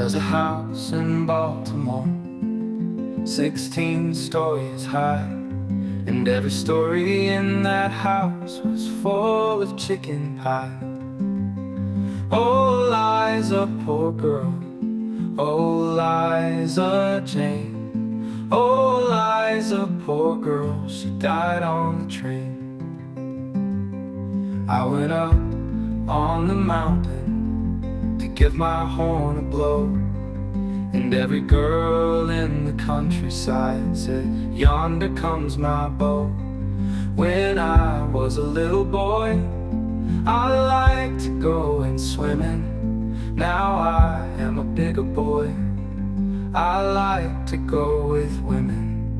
There's a house in Baltimore, 16 stories high, and every story in that house was full of chicken pie. Oh, Liza, poor girl, oh, Liza Jane, oh, Liza, poor girl, she died on the train. I went up on the mountain to give my horn a blow, and every girl in the countryside said, "Yonder comes my beau." When I was a little boy, I liked to go in swimming. Now I am a bigger boy, I like to go with women.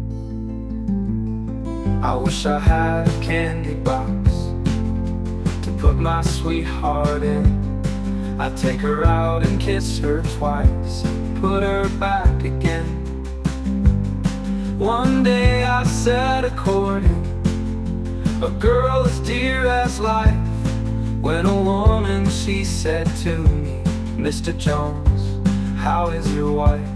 I wish I had a candy box to put my sweetheart in. I'd take her out and kiss her twice, put her back again. One day I said a courting a girl as dear as life, when a woman she said to me, "Mr. Jones, how is your wife?"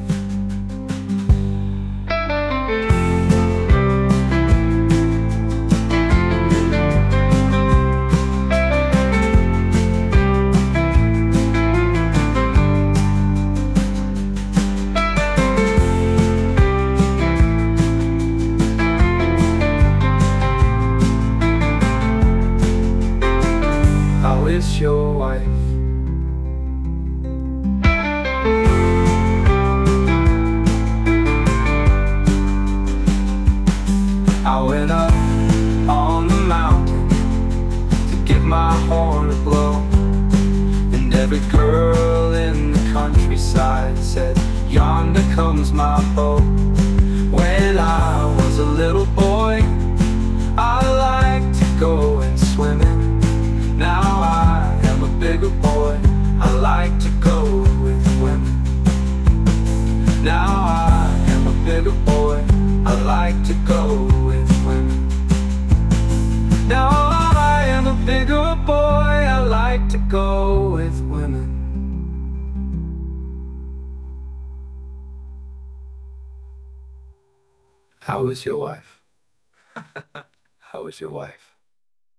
How is your wife? I went up on the mountain to give my horn a blow, and every girl in the countryside said, "Yonder comes my beau." When I was a little boy, I liked to go in swimming. Now I am a bigger boy, I like to go with women. Now I am a bigger boy, I like to go with women. Now I am a bigger boy, I like to go with women. How is your wife? How is your wife?